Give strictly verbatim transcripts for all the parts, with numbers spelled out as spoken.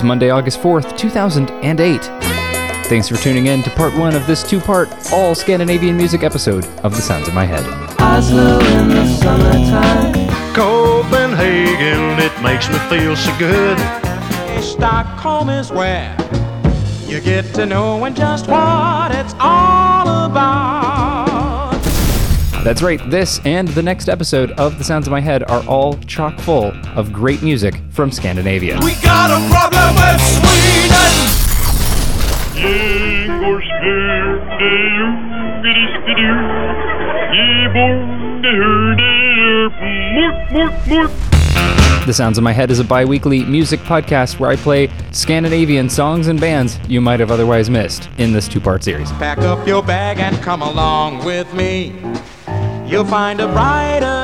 It's Monday, August fourth, two thousand eight. Thanks for tuning in to part one of this two-part all-Scandinavian music episode of The Sounds in My Head. Oslo in the summertime. Copenhagen, it makes me feel so good. Stockholm is where you get to know just what it's all about. That's right, this and the next episode of The Sounds in My Head are all chock full of great music from Scandinavia. We got a problem with Sweden! The Sounds in My Head is a bi-weekly music podcast where I play Scandinavian songs and bands you might have otherwise missed in this two-part series. Pack up your bag and come along with me. You'll find a brighter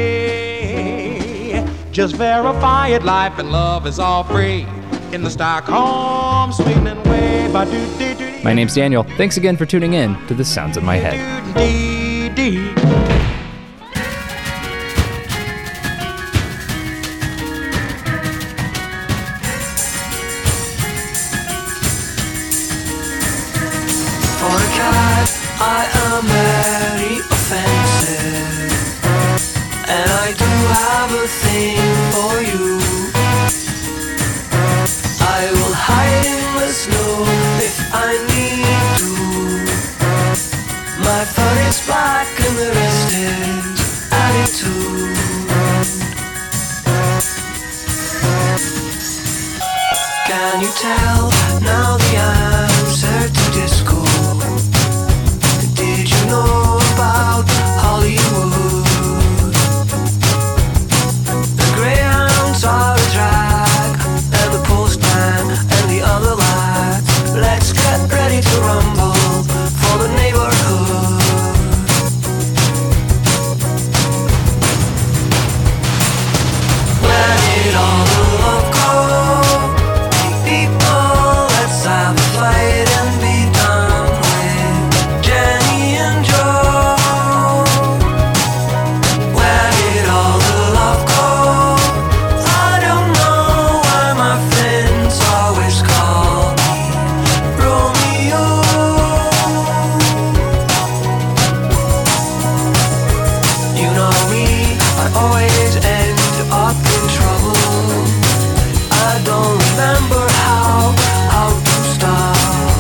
day. Just verify it, life and love is all free. In the Stockholm, Sweden way. My name's Daniel. Thanks again for tuning in to The Sounds in My Head. For a cat, I am very offensive, and I do have a thing for you. I will hide in the snow if I need to. My fur is black and the rest is attitude. Can you tell now the answer to disco? Did you know about Hollywood? The Greyhounds are a drag, and the postman and the other lads. Let's get ready to rumble for the neighborhood. Where did all the love go? People, let's have a fight and be done with Jenny and Joe. Where did all the love go? I don't know why my friends always call me Romeo. You know me, I always end up in trouble. I don't remember how, how to start.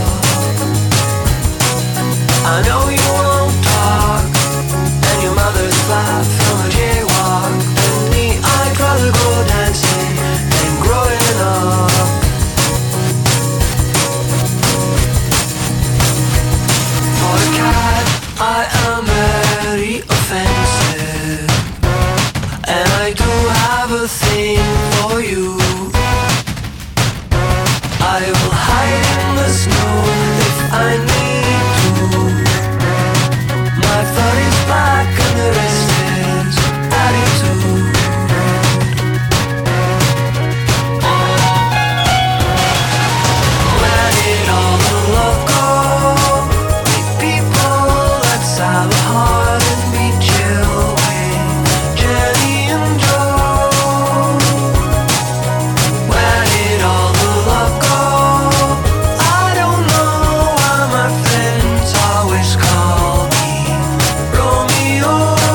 I know you won't talk, and your mother's laugh from a jaywalk. And me, I'd rather go dancing than growing up. For a cat, I am very offensive, and I do have a thing for you. I will hide in the snow if I need to. My fur is black and the rest is attitude. Where did all the love go? Big people, let's have a heart and be chill with Jenny and Joe. Where did all the love go? I don't know why my friends always call me Romeo.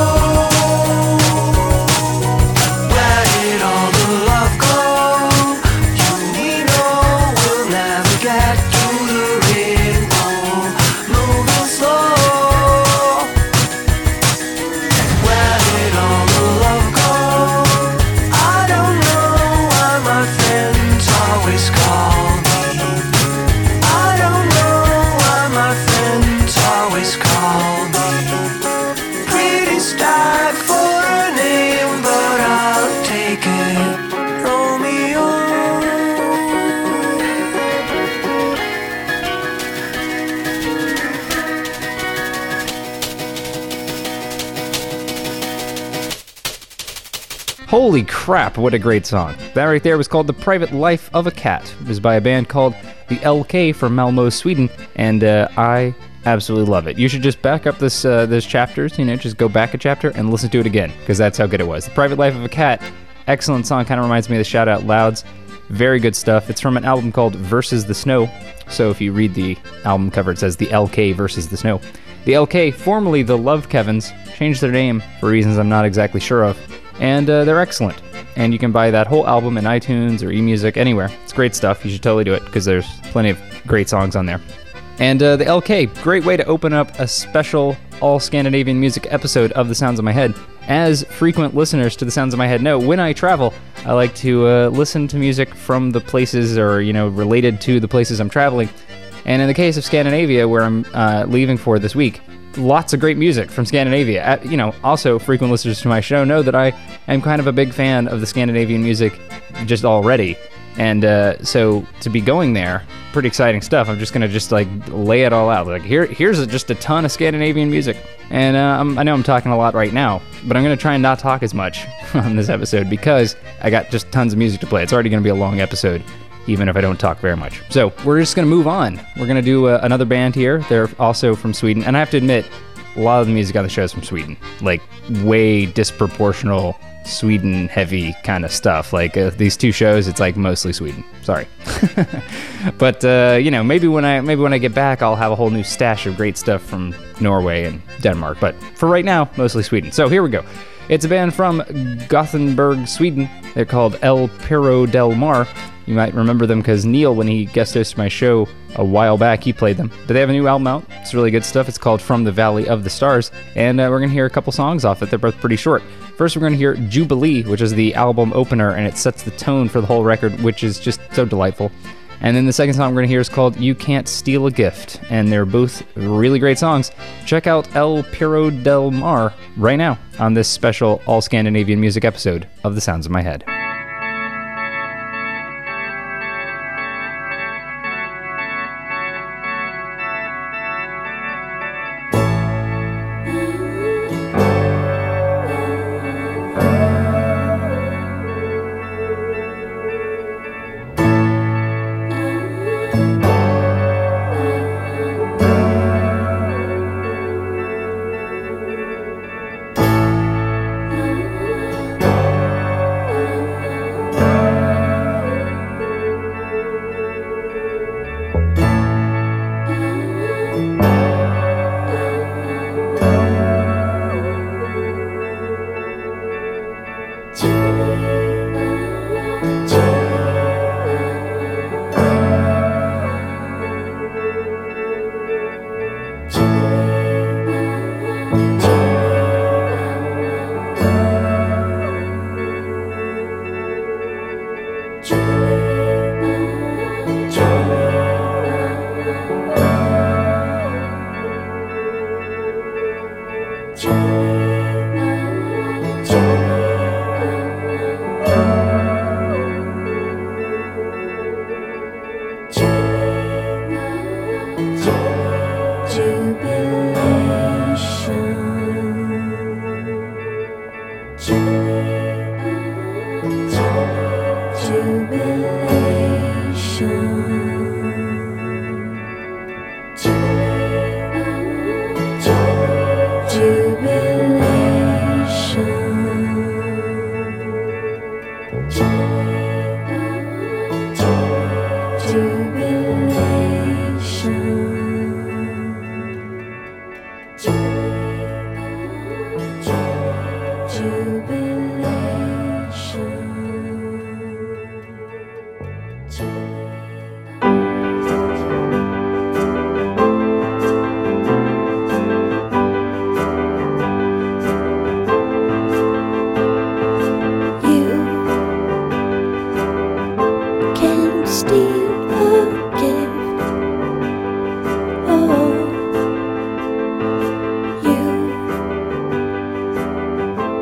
Where did all the love go? You we know we'll never get to the rainbow, moving slow. Where did all the love go? I don't know why my friends always call me. I don't know why my friends always call me. Pretty stag for a name, but I'll take it, Romeo. Holy crap, what a great song. That right there was called The Private Life of a Cat. It was by a band called the L K from Malmö, Sweden, and uh, I absolutely love it. You should just back up this uh, this chapters, you know, just go back a chapter and listen to it again, because that's how good it was. The Private Life of a Cat, excellent song, kind of reminds me of the Shout Out Louds. Very good stuff. It's from an album called Versus the Snow. So if you read the album cover, it says the L K Versus the Snow. The L K, formerly the Love Kevins, changed their name for reasons I'm not exactly sure of. And uh, they're excellent. And you can buy that whole album in iTunes or eMusic, anywhere. It's great stuff. You should totally do it because there's plenty of great songs on there. And uh, the L K, great way to open up a special all-Scandinavian music episode of The Sounds of My Head. As frequent listeners to The Sounds of My Head know, when I travel, I like to uh, listen to music from the places or, you know, related to the places I'm traveling. And in the case of Scandinavia, where I'm uh, leaving for this week, lots of great music from Scandinavia. Uh, you know, also frequent listeners to my show know that I am kind of a big fan of the Scandinavian music just already. And uh, so to be going there, pretty exciting stuff. I'm just going to just like lay it all out. Like here, here's a, just a ton of Scandinavian music. And uh, I'm, I know I'm talking a lot right now, but I'm going to try and not talk as much on this episode because I got just tons of music to play. It's already going to be a long episode, even if I don't talk very much. So we're just going to move on. We're going to do uh, another band here. They're also from Sweden. And I have to admit, a lot of the music on the show is from Sweden. Like way disproportional Sweden heavy kind of stuff. Like uh, these two shows, it's like mostly Sweden. Sorry. But uh, you know, maybe when I maybe when I get back, I'll have a whole new stash of great stuff from Norway and Denmark. But for right now, mostly Sweden. So here we go. It's a band from Gothenburg, Sweden. They're called El Perro del Mar. You might remember them because Neil, when he guest hosted my show a while back, he played them. But they have a new album out. It's really good stuff. It's called From the Valley of the Stars. And uh, we're going to hear a couple songs off it. They're both pretty short. First, we're going to hear Jubilee, which is the album opener, and it sets the tone for the whole record, which is just so delightful. And then the second song we're going to hear is called You Can't Steal a Gift, and they're both really great songs. Check out El Perro del Mar right now on this special all-Scandinavian music episode of The Sounds of My Head.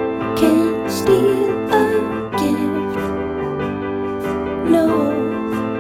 Steal a gift. No.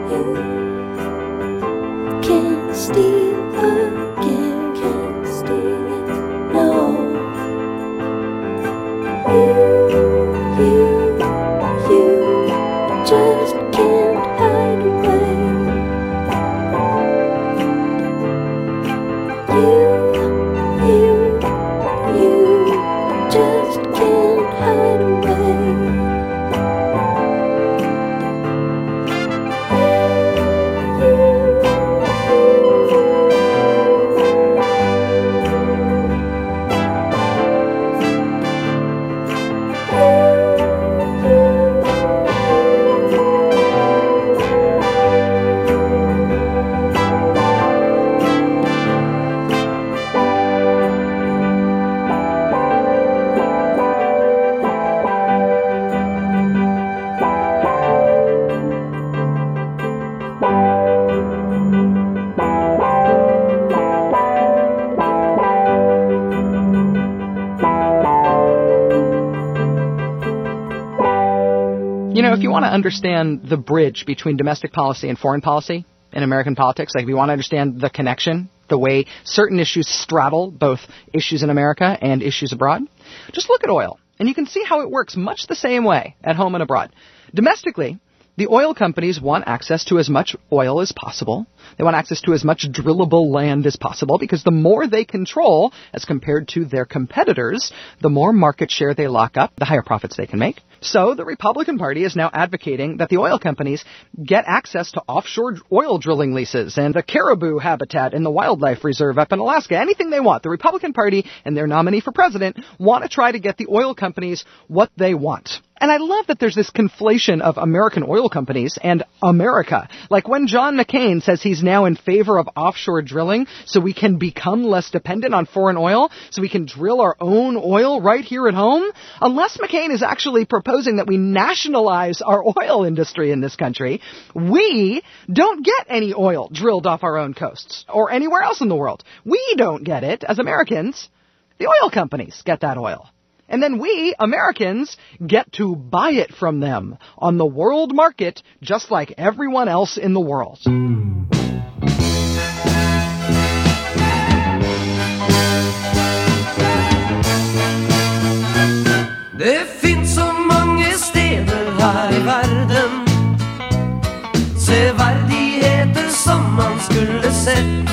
Can't steal again, can't steal it, no. You, you, you just can't hide away. You, you, you just can't hide away. You know, if you want to understand the bridge between domestic policy and foreign policy in American politics, like if you want to understand the connection, the way certain issues straddle both issues in America and issues abroad, just look at oil, and you can see how it works much the same way at home and abroad. Domestically, the oil companies want access to as much oil as possible. They want access to as much drillable land as possible because the more they control as compared to their competitors, the more market share they lock up, the higher profits they can make. So the Republican Party is now advocating that the oil companies get access to offshore oil drilling leases and the caribou habitat in the wildlife reserve up in Alaska, anything they want. The Republican Party and their nominee for president want to try to get the oil companies what they want. And I love that there's this conflation of American oil companies and America. Like when John McCain says he's now in favor of offshore drilling so we can become less dependent on foreign oil, so we can drill our own oil right here at home. Unless McCain is actually proposing that we nationalize our oil industry in this country, we don't get any oil drilled off our own coasts or anywhere else in the world. We don't get it as Americans. The oil companies get that oil. And then we, Americans, get to buy it from them on the world market, just like everyone else in the world. Det finns så många steder här i världen, sevärdheter som man skulle sett.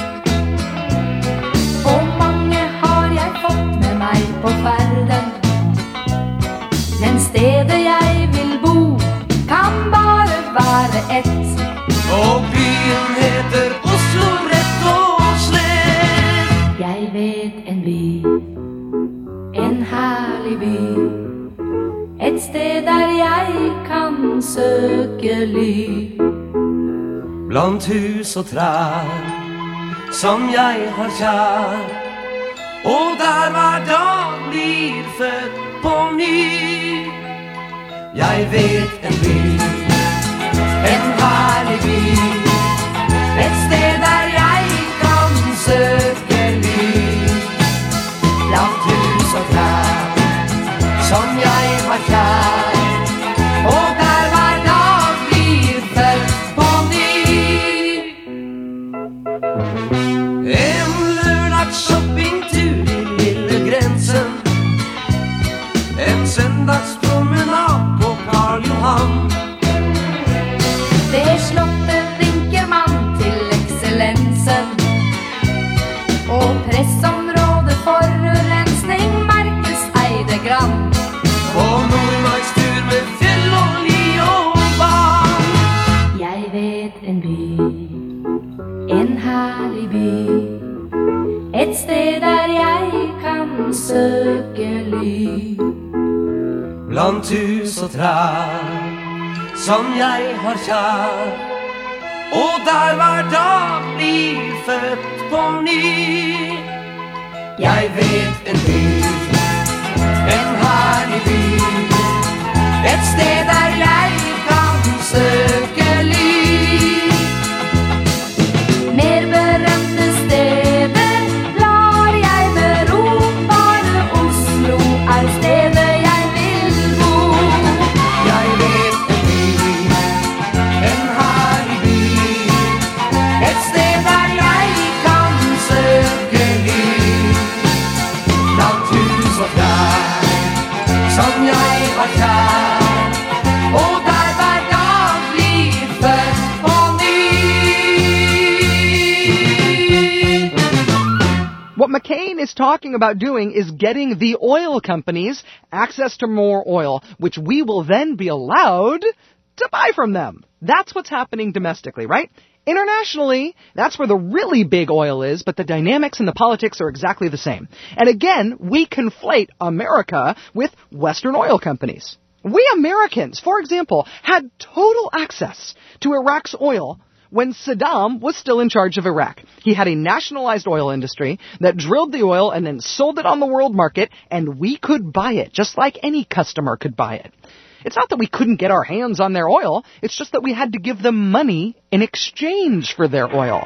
Och många har jag fått med mig på färden. Men steder jag vill bo kan bara vara ett. Och byn heter Oslo rätt och slätt. Jag vet en by, en härlig by, ett sted där jag kan söka ly. Bland hus och träd som jag har kär, och där var dag blir född på ny. Jag vet en by, en härlig by, ett sted där jag kan söka ly. Bland hus och träd som jag har kär, och där var dag blir född på ny. En lördags shoppingtur i lilla gränsen, en söndagspromenad på Karl Johan. Det slottet vinker man till excellensen, och pressområde forurensning Marcus Eidegran. Och Nordmarkstur med fjäll och li och barn. Jag vet en by, en härlig by, ett sted där jag kan söka ly. Bland hus och träd som jag har kär, och där var dag blir född på ny. Jag vet en by, en härlig by, ett sted där jag kan söka ly. Mer berömda städer lar jag bero, bara Oslo är städer jag vill bo. Jag vet en by, en härlig by, is talking about doing is getting the oil companies access to more oil, which we will then be allowed to buy from them. That's what's happening domestically, right? Internationally, that's where the really big oil is, but the dynamics and the politics are exactly the same. And again, we conflate America with Western oil companies. We Americans, for example, had total access to Iraq's oil when Saddam was still in charge of Iraq. He had a nationalized oil industry that drilled the oil and then sold it on the world market, and we could buy it, just like any customer could buy it. It's not that we couldn't get our hands on their oil, it's just that we had to give them money in exchange for their oil.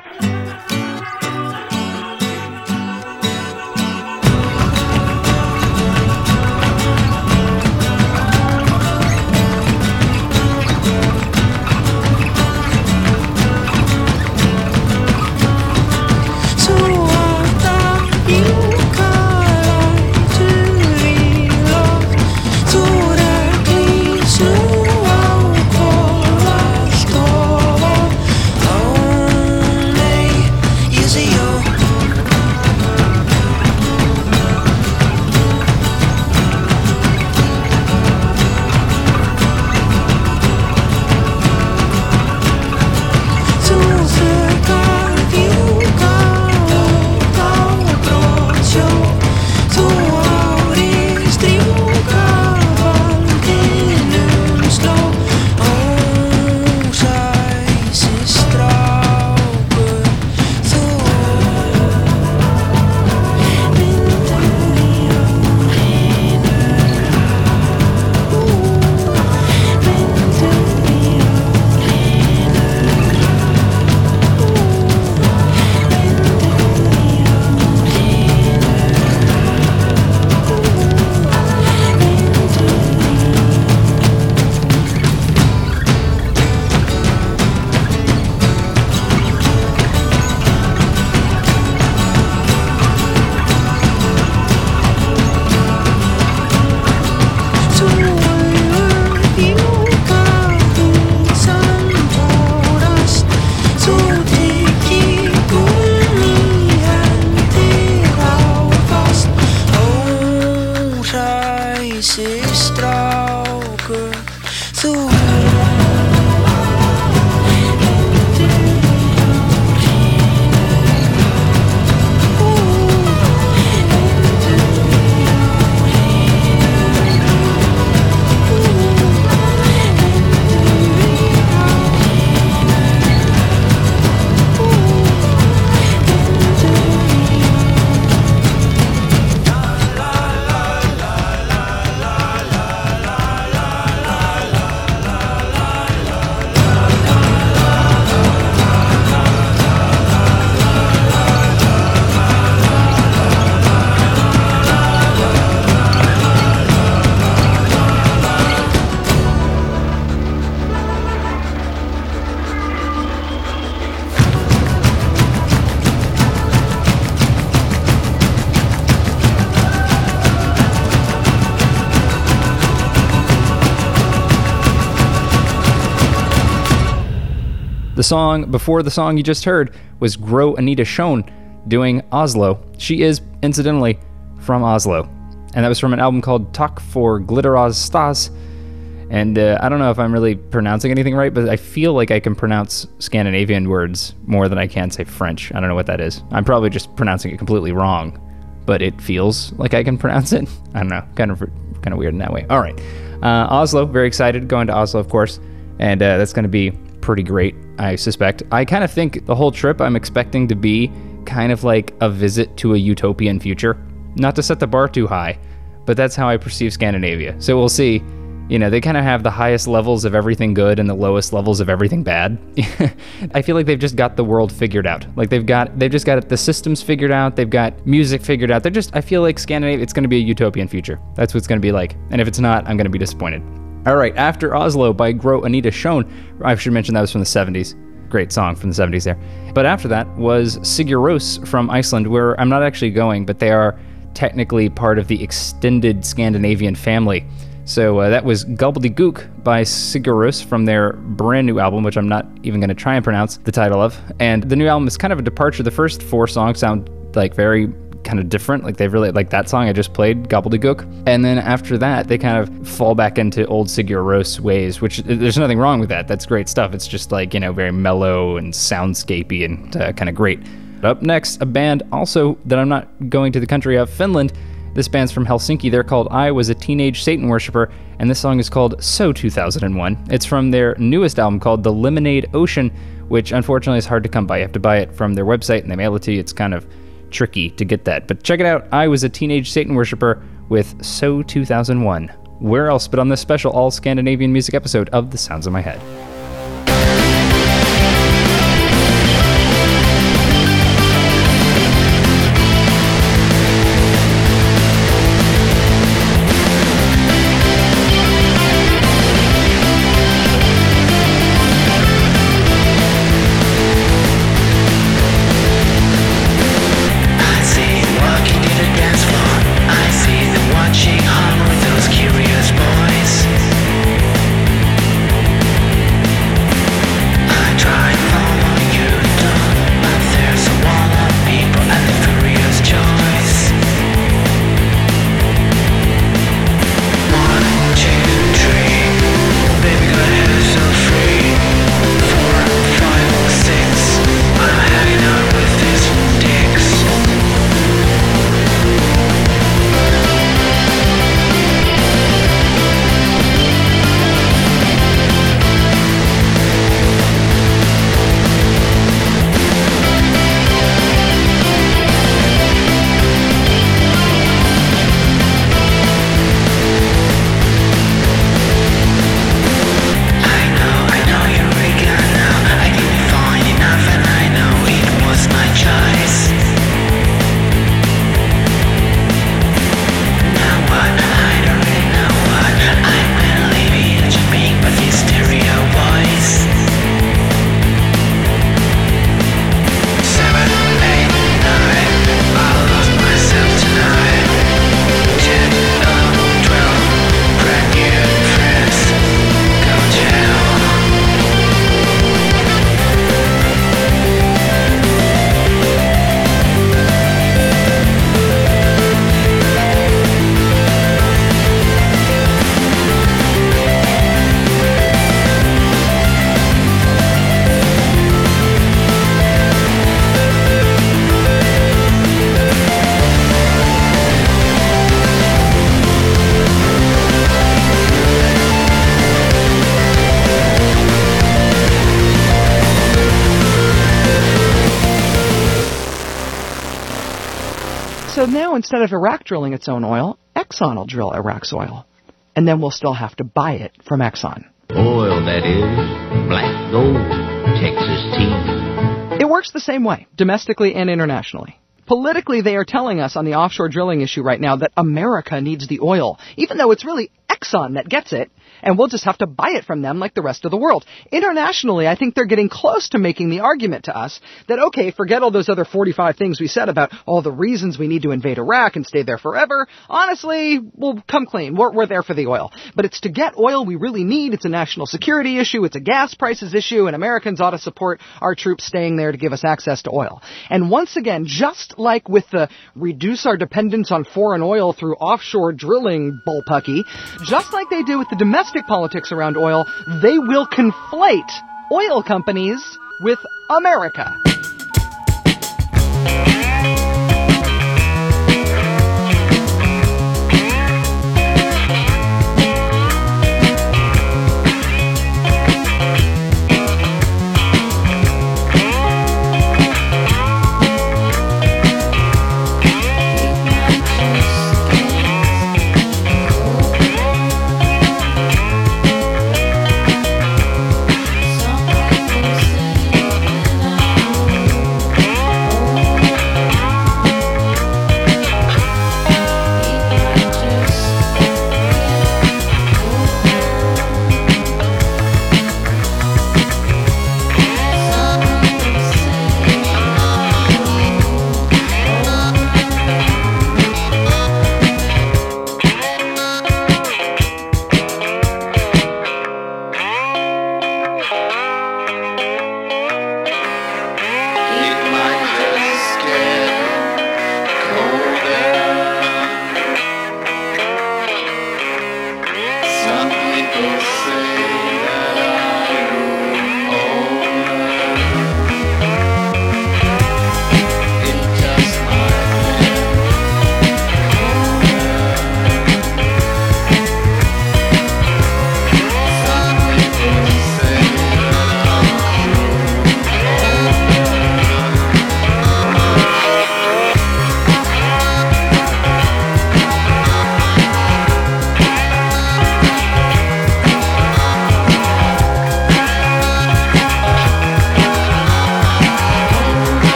The song before the song you just heard was Gro Anita Schoen doing Oslo. She is, incidentally, from Oslo. And that was from an album called Takk for Glitterås Stas. And uh, I don't know if I'm really pronouncing anything right, but I feel like I can pronounce Scandinavian words more than I can say French. I don't know what that is. I'm probably just pronouncing it completely wrong, but it feels like I can pronounce it. I don't know, kind of kind of weird in that way. All right, uh, Oslo, very excited, going to Oslo, of course, and uh, that's going to be pretty great, I suspect. I kind of think the whole trip I'm expecting to be kind of like a visit to a utopian future. Not to set the bar too high, but that's how I perceive Scandinavia. So we'll see. You know, they kind of have the highest levels of everything good and the lowest levels of everything bad. I feel like they've just got the world figured out. Like they've got, they've just got the systems figured out. They've got music figured out. They're just, I feel like Scandinavia, it's going to be a utopian future. That's what it's going to be like. And if it's not, I'm going to be disappointed. All right, After Oslo by Gro Anita Schoen. I should mention that was from the seventies. Great song from the seventies there. But after that was Sigur Rós from Iceland, where I'm not actually going, but they are technically part of the extended Scandinavian family. So uh, that was Gobbledygook by Sigur Rós from their brand new album, which I'm not even going to try and pronounce the title of. And the new album is kind of a departure. The first four songs sound like very kind of different. Like they really like that song I just played, Gobbledygook. And then after that, they kind of fall back into old Sigur Rós ways, which there's nothing wrong with that. That's great stuff. It's just like, you know, very mellow and soundscapey and uh, kind of great. Up next, a band also that I'm not going to the country of, Finland. This band's from Helsinki. They're called I Was a Teenage Satan Worshipper, and this song is called So two thousand one. It's from their newest album called The Lemonade Ocean, which unfortunately is hard to come by. You have to buy it from their website and they mail it to you. It's kind of tricky to get that. But check it out. I Was a Teenage Satan Worshipper with So two thousand one. Where else but on this special all-Scandinavian music episode of The Sounds of My Head. So now instead of Iraq drilling its own oil, Exxon will drill Iraq's oil. And then we'll still have to buy it from Exxon. Oil, that is. Black gold. Texas tea. It works the same way, domestically and internationally. Politically, they are telling us on the offshore drilling issue right now that America needs the oil, even though it's really Exxon that gets it, and we'll just have to buy it from them like the rest of the world. Internationally, I think they're getting close to making the argument to us that, okay, forget all those other forty-five things we said about all the reasons we need to invade Iraq and stay there forever. Honestly, we'll come clean. We're, we're there for the oil. But it's to get oil we really need. It's a national security issue. It's a gas prices issue, and Americans ought to support our troops staying there to give us access to oil. And once again, just like with the reduce our dependence on foreign oil through offshore drilling bullpucky, just like they do with the domestic politics around oil, they will conflate oil companies with America. Some people say that I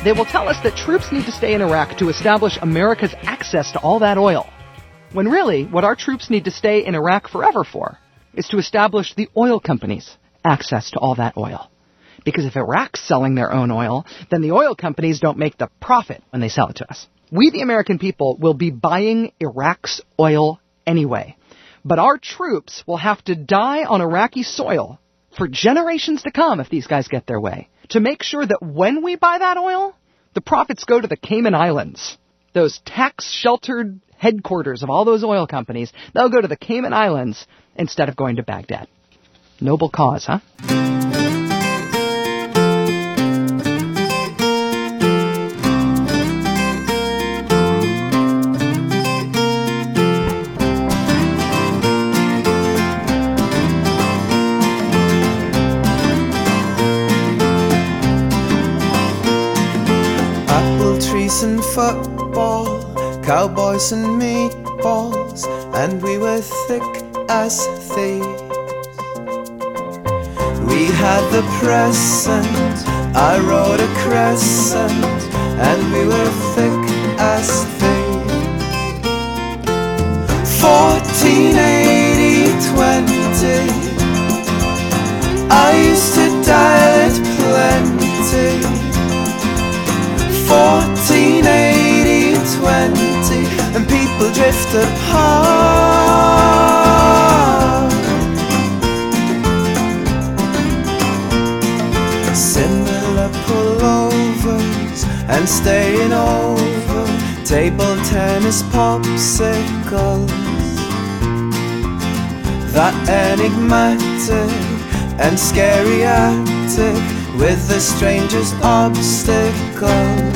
They will tell us that troops need to stay in Iraq to establish America's access to all that oil. When really, what our troops need to stay in Iraq forever for is to establish the oil companies' access to all that oil. Because if Iraq's selling their own oil, then the oil companies don't make the profit when they sell it to us. We, the American people, will be buying Iraq's oil anyway. But our troops will have to die on Iraqi soil for generations to come if these guys get their way, to make sure that when we buy that oil, the profits go to the Cayman Islands. Those tax-sheltered headquarters of all those oil companies, they'll go to the Cayman Islands instead of going to Baghdad. Noble cause, huh? Apple trees and football, cowboys and meatballs, and we were thick as thieves. We had the present, I rode a crescent, and we were thick as thieves. Fourteen, eighty, twenty, I used to dial it plenty. Fourteen, eighty, twenty, and people drift apart. Similar pullovers and staying over, table tennis popsicles. That enigmatic and scary attic with the strangest obstacle.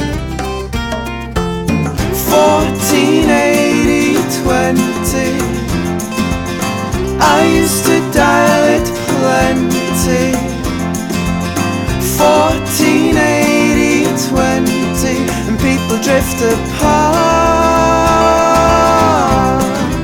Fourteen, eighty, twenty, I used to dial it plenty. Fourteen, eighty, twenty, and people drift apart.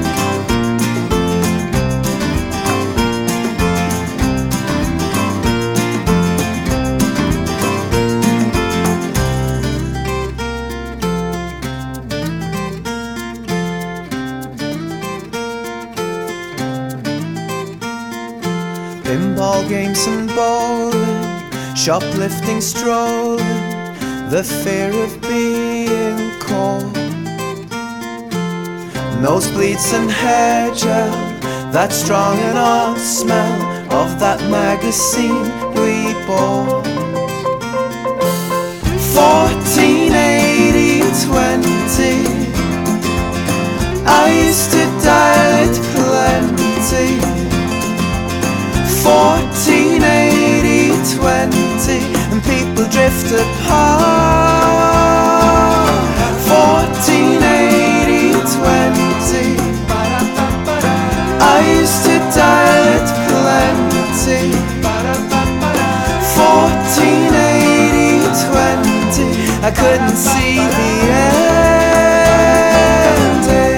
Pinball games and bowling, shoplifting, strolling, the fear of being caught. Nosebleeds and hair gel, that strong and odd smell of that magazine we bought. Fourteen, eighty, twenty, I used to dial it plenty. Fourteen, eighty, twenty, and people drift apart. Fourteen, eighty, twenty, I used to dial it plenty. Fourteen, eighty, twenty, I couldn't see the ending.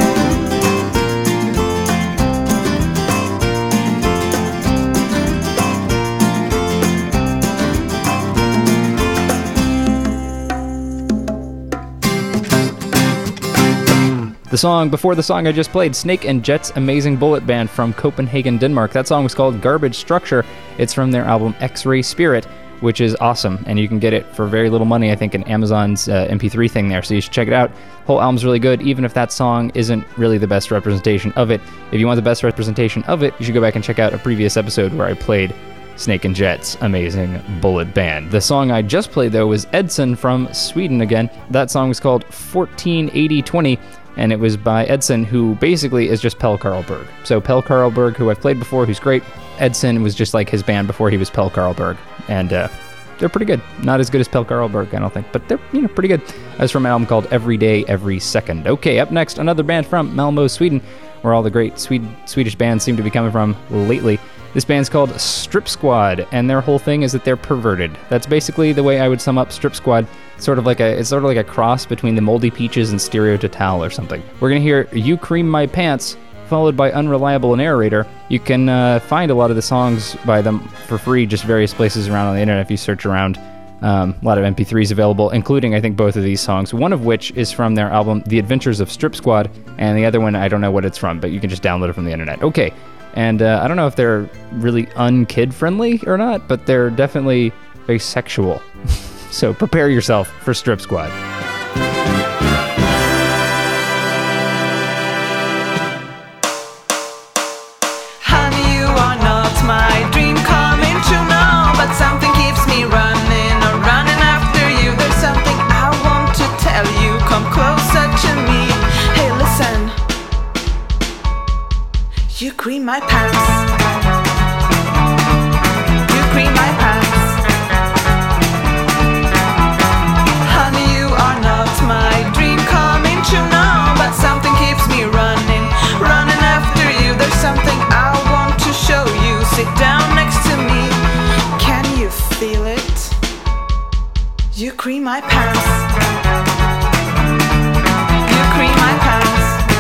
The song before the song I just played, Snake and Jet's Amazing Bullet Band from Copenhagen, Denmark. That song was called Garbage Structure. It's from their album X-Ray Spirit, which is awesome, and you can get it for very little money, I think, in Amazon's uh, M P three thing there, so you should check it out. The whole album's really good, even if that song isn't really the best representation of it. If you want the best representation of it, you should go back and check out a previous episode where I played Snake and Jet's Amazing Bullet Band. The song I just played, though, was Edson from Sweden again. That song was called fourteen, eighty, twenty, and it was by Edson, who basically is just Pelle Karlberg. So Pelle Karlberg, who I've played before, who's great. Edson was just like his band before he was Pelle Karlberg, and uh, they're pretty good. Not as good as Pelle Karlberg, I don't think, but they're, you know, pretty good. That's from an album called Every Day, Every Second. Okay, up next, another band from Malmo, Sweden, where all the great Swede- Swedish bands seem to be coming from lately. This band's called Strip Squad, and their whole thing is that they're perverted. That's basically the way I would sum up Strip Squad. Sort of like a, it's sort of like a cross between the Moldy Peaches and Stereo Total or something. We're gonna hear You Cream My Pants, followed by Unreliable Narrator. You can uh, find a lot of the songs by them for free, just various places around on the internet if you search around. Um, a lot of M P threes available, including, I think, both of these songs, one of which is from their album The Adventures of Strip Squad, and the other one, I don't know what it's from, but you can just download it from the internet. Okay, and uh, I don't know if they're really un-kid-friendly or not, but they're definitely very sexual. So prepare yourself for Strip Squad. Honey, you are not my dream coming true now, but something keeps me running or running after you. There's something I want to tell you. Come closer to me. Hey, listen. You cream my pants. You cream my pants. Honey, you are not my dream coming true now, but something keeps me running, running after you. There's something I want to show you. Sit down next to me. Can you feel it? You cream my pants. You cream my pants.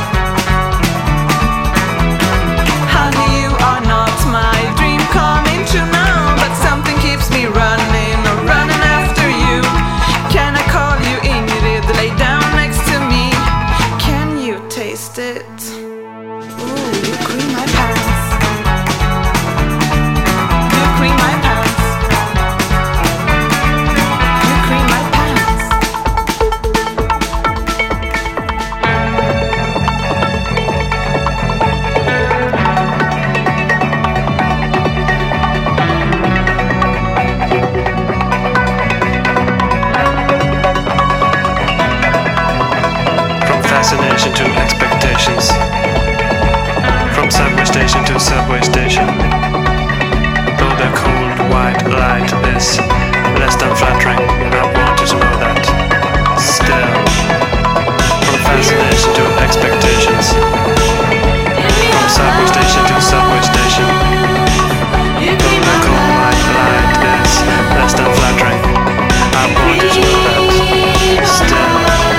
Honey, you are not my dream coming true now, but something keeps me running, running after you. Can I call you Ingrid? Lay down next to me. Can you taste it? Ooh, you cream my pants. You cream my pants. You cream my pants. From fascination to expectations. From subway station to subway station. Though the cold white light is less than flattering, I want you to know that. Still. From fascination to expectations. From subway station to subway station. Though the cold white light is less than flattering, I want you to know that. Still.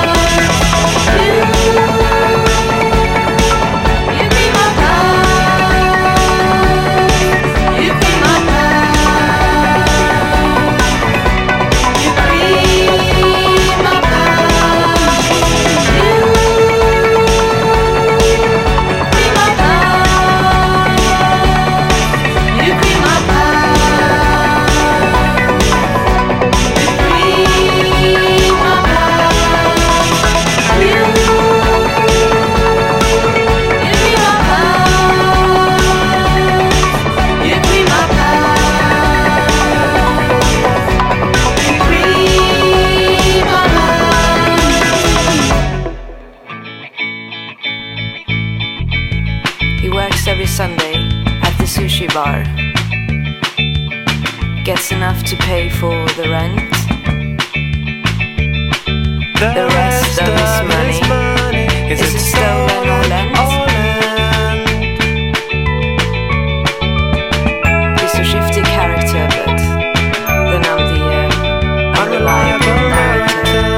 He works every Sunday at the sushi bar. Gets enough to pay for the rent. The rest of his money is it stolen or lent? He's a shifty character, but then I'm the uh, unreliable narrator.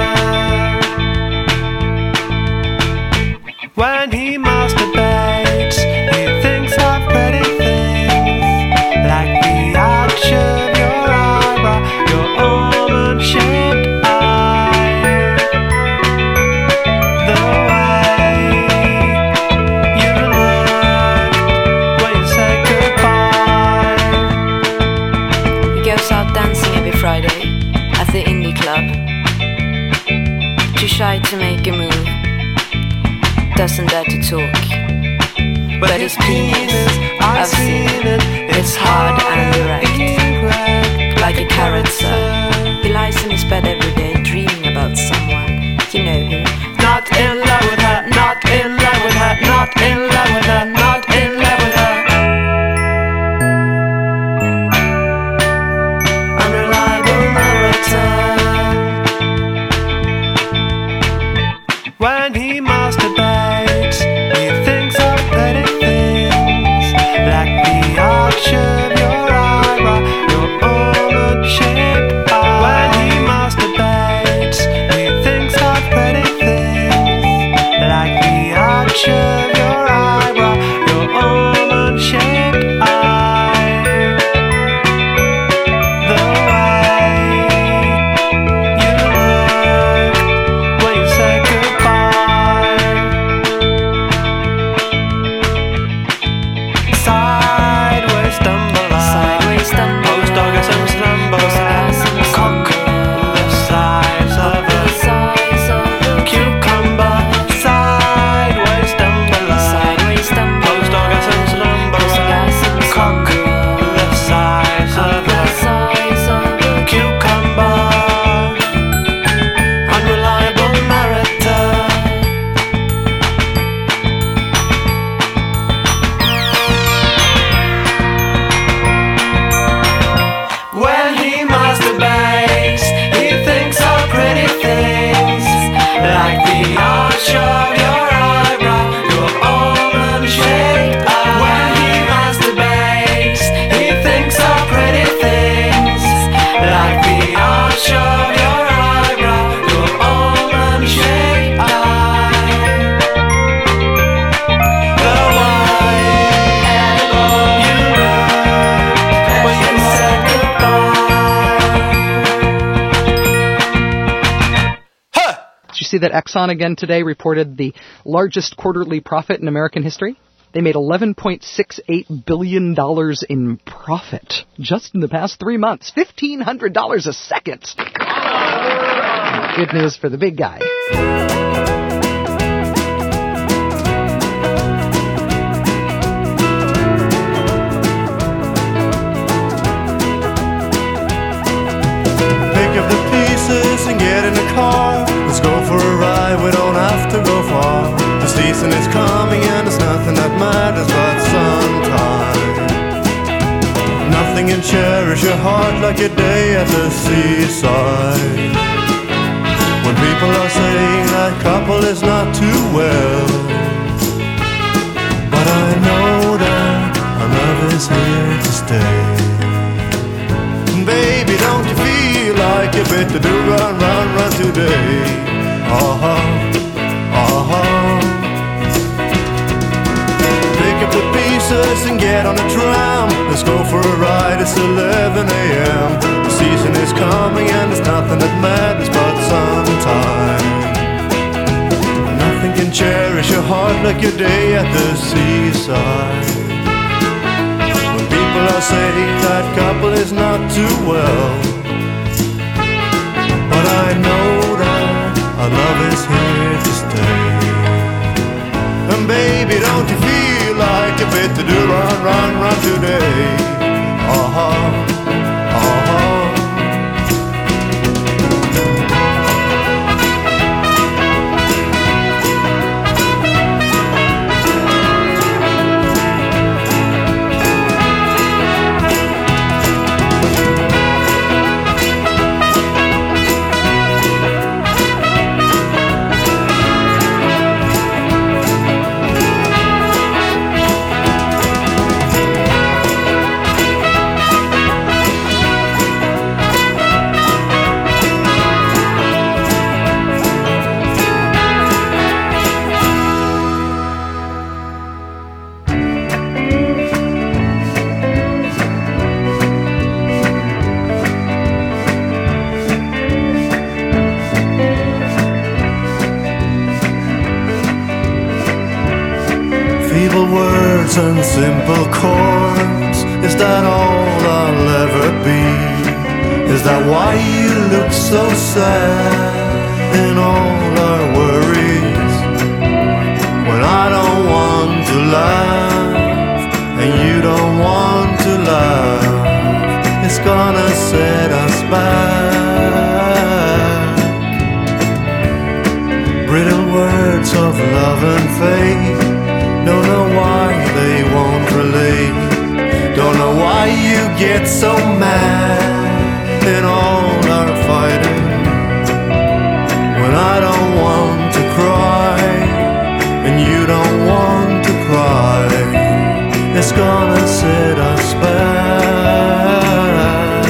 When he masturbates, he thinks of pretty things, like the arch of your eyebrow, your almond-shaped eye, the way you look when you say goodbye. He goes out dancing every Friday at the indie club. Too shy to make a move, doesn't dare to talk. But his penis, I've seen it, it's hard and erect, like a carrot, sir. He lies in his bed every day, dreaming about someone. You know who? Not in love with her, not in love with her, not in love with her, not in love with her. Unreliable narrator. When he masturbates, he thinks of petty things, like the arch of your eyebrow, your almond-shaped eye. When he masturbates, he thinks of petty things, like the arch of your eyebrow, your almond-shaped eye. The way that Exxon again today reported the largest quarterly profit in American history? They made eleven point six eight billion dollars in profit just in the past three months. fifteen hundred dollars a second. Good news for the big guy. Pick up the pieces and get in the car. Let's go for a ride, we don't have to go far. The season is coming and there's nothing that matters but sunshine. Nothing can cherish your heart like a day at the seaside. When people are saying that couple is not too well, but I know that our love is here to stay. Baby, don't you feel like a bit to do? Run, run, run today. Uh-huh, uh-huh. Pick up the pieces and get on the tram. Let's go for a ride, it's eleven a.m. The season is coming and there's nothing that matters but sunshine. Nothing can cherish your heart like your day at the seaside. People are saying that couple is not too well, but I know that our love is here to stay. And baby, don't you feel like a bit to do? Run, run, run today. Uh-huh, uh-huh. Words and simple chords, is that all I'll ever be? Is that why you look so sad in all our worries? When I don't want to laugh and you don't want to laugh, it's gonna set us back. Brittle words of love and faith, don't know why they won't relate. Don't know why you get so mad in all our fighting. When I don't want to cry and you don't want to cry, it's gonna set us back.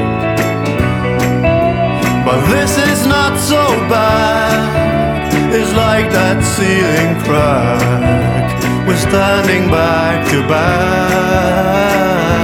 But this is not so bad. It's like that ceiling crack. We're standing back to back.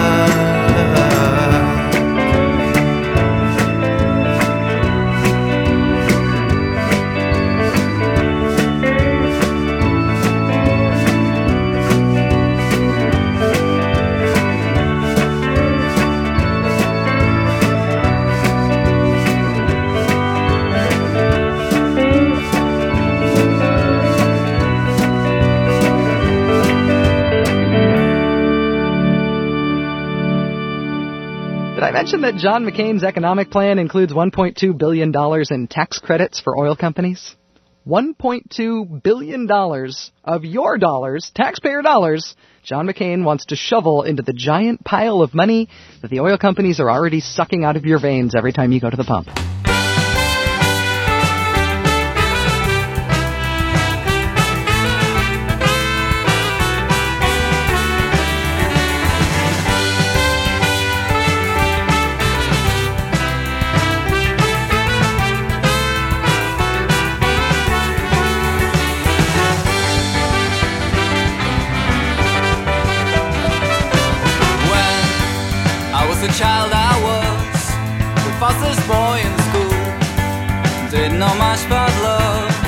I mentioned that John McCain's economic plan includes one point two billion dollars in tax credits for oil companies. one point two billion dollars of your dollars, taxpayer dollars, John McCain wants to shovel into the giant pile of money that the oil companies are already sucking out of your veins every time you go to the pump. Child I was, the fastest boy in school. Didn't know much about love,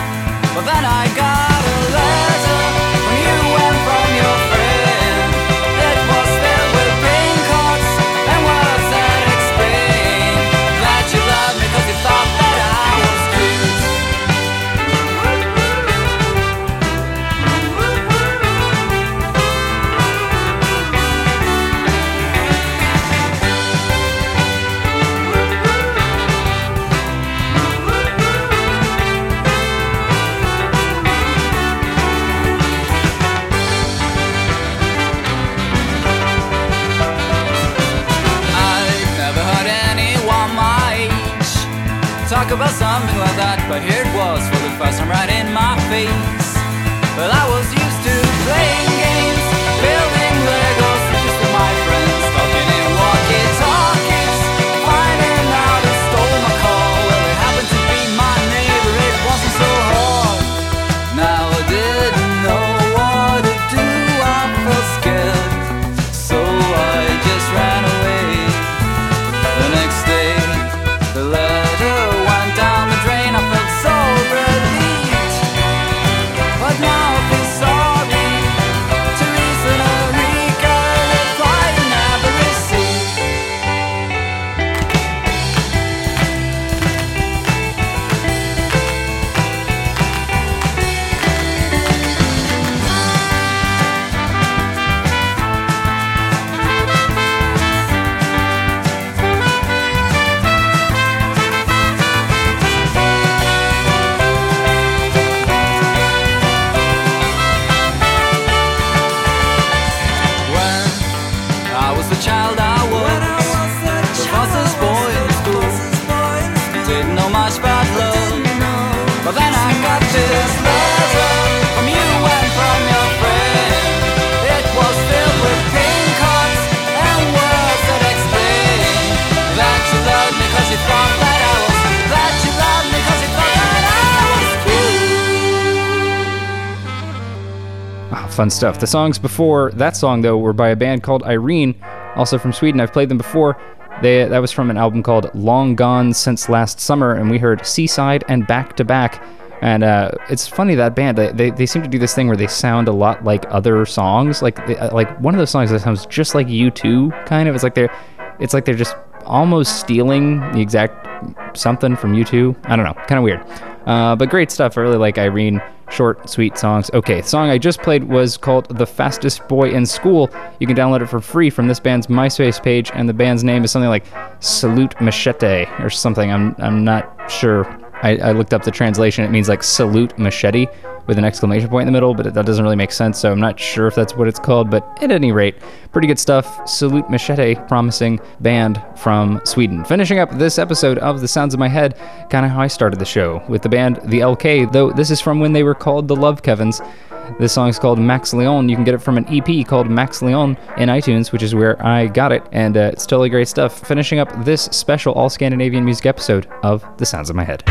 talk about something like that, but here it was for the first time right in my face. Well, I was used to playing games, building Legos just with my friends, talking in walkie-talkies, finding out who stole my car. Well, it happened to be my neighbor, it wasn't so hard. Now I didn't know what to do, I felt scared, so I just ran away. The next day, the letter went down the drain, I felt so relieved. But now I feel sorry. Teresa and Enrica replied and never received. I was the child I was, the fastest boy in school. Didn't know much about love, but then I got this letter from you and from your friend. It was filled with pin cards and words that explained that you loved me 'cause you thought that I was, that you loved me 'cause you thought that I was cute. Ah, fun stuff. The songs before that song, though, were by a band called Irene, also from Sweden. I've played them before. They, that was from an album called Long Gone Since Last Summer, and we heard Seaside and Back to Back. And uh, it's funny, that band, they, they they seem to do this thing where they sound a lot like other songs. Like they, like one of those songs that sounds just like U two, kind of. It's like they're, it's like they're just almost stealing the exact something from U two. I don't know, kind of weird. Uh, but great stuff. I really like Irene. Short, sweet songs. Okay, the song I just played was called The Fastest Boy in School. You can download it for free from this band's MySpace page, and the band's name is something like Salute Machete or something. I'm I'm not sure. I, I looked up the translation. It means like salute machete with an exclamation point in the middle, but that doesn't really make sense, so I'm not sure if that's what it's called. But at any rate, pretty good stuff. Salute Machete, promising band from Sweden. Finishing up this episode of The Sounds of My Head, kind of how I started the show, with the band The L K, though this is from when they were called The Love Kevins. This song's called Max Leon. You can get it from an E P called Max Leon in iTunes, which is where I got it, and uh, it's totally great stuff. Finishing up this special all-Scandinavian music episode of The Sounds of My Head.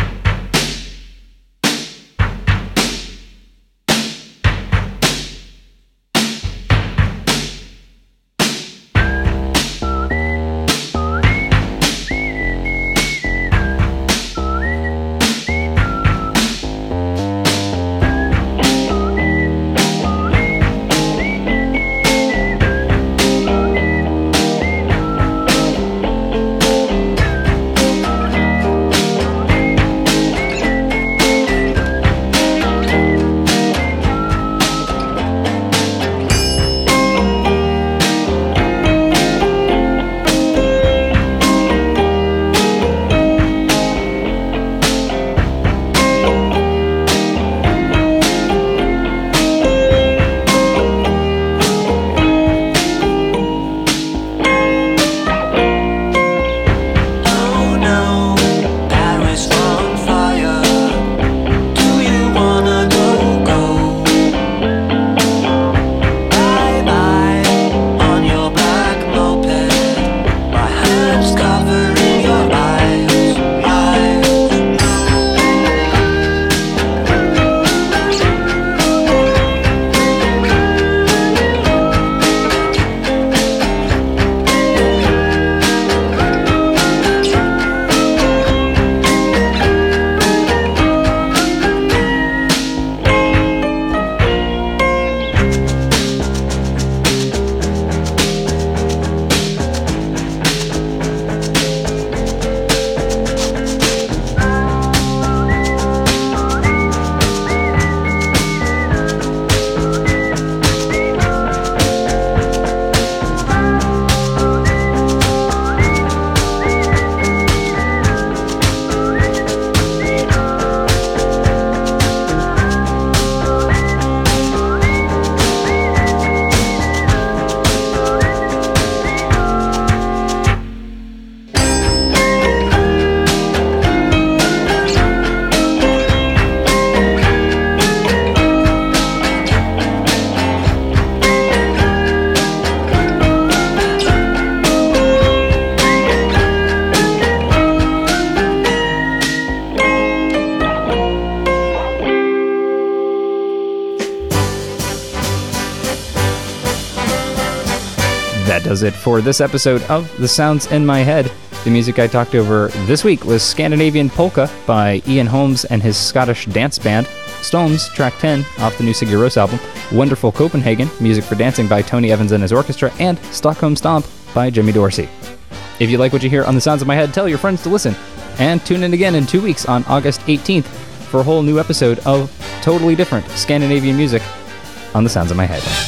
That does it for this episode of The Sounds in My Head. The music I talked over this week was Scandinavian Polka by Ian Holmes and his Scottish dance band, Stones, track ten off the new Sigur Rós album, Wonderful Copenhagen, music for dancing by Tony Evans and his orchestra, and Stockholm Stomp by Jimmy Dorsey. If you like what you hear on The Sounds of My Head, tell your friends to listen, and tune in again in two weeks on August eighteenth for a whole new episode of totally different Scandinavian music on The Sounds of My Head.